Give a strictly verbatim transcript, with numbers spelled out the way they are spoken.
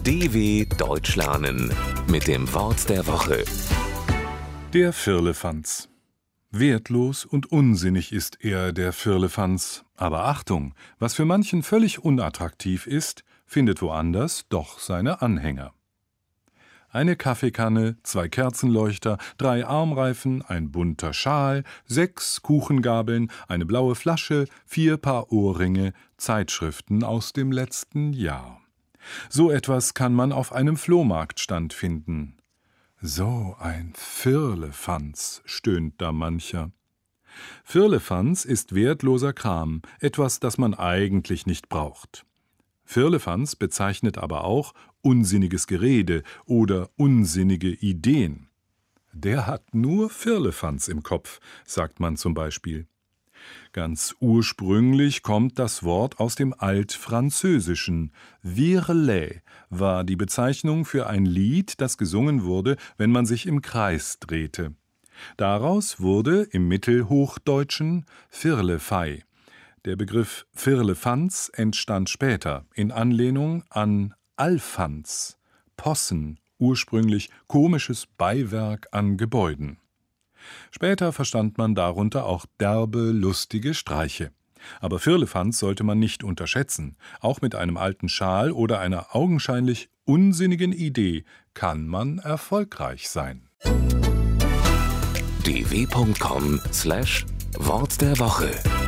D W Deutsch lernen mit dem Wort der Woche. Der Firlefanz. Wertlos und unsinnig ist er, der Firlefanz. Aber Achtung, was für manchen völlig unattraktiv ist, findet woanders doch seine Anhänger. Eine Kaffeekanne, zwei Kerzenleuchter, drei Armreifen, ein bunter Schal, sechs Kuchengabeln, eine blaue Flasche, vier Paar Ohrringe, Zeitschriften aus dem letzten Jahr. So etwas kann man auf einem Flohmarktstand finden. So ein Firlefanz, stöhnt da mancher. Firlefanz ist wertloser Kram, etwas, das man eigentlich nicht braucht. Firlefanz bezeichnet aber auch unsinniges Gerede oder unsinnige Ideen. Der hat nur Firlefanz im Kopf, sagt man zum Beispiel. Ganz ursprünglich kommt das Wort aus dem Altfranzösischen. Virelai war die Bezeichnung für ein Lied, das gesungen wurde, wenn man sich im Kreis drehte. Daraus wurde im Mittelhochdeutschen Firlefei. Der Begriff Firlefanz entstand später in Anlehnung an Alfanz, Possen, ursprünglich komisches Beiwerk an Gebäuden. Später verstand man darunter auch derbe, lustige Streiche. Aber Firlefanz sollte man nicht unterschätzen. Auch mit einem alten Schal oder einer augenscheinlich unsinnigen Idee kann man erfolgreich sein. d w punkt com slash Wort der Woche